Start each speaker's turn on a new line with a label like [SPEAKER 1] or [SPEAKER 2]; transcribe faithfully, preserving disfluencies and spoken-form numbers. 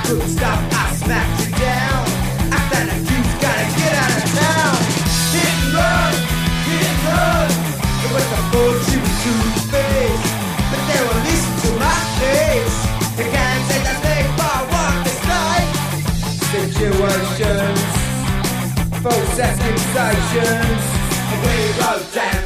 [SPEAKER 1] couldn't stop, I smacked you down. I found a you's gotta get out of town. Hit and run, hit and run. It was the full shooting to the face, but they won't listen to my case. The gang said that they bar walk this night. Situations, false accusations. We wrote down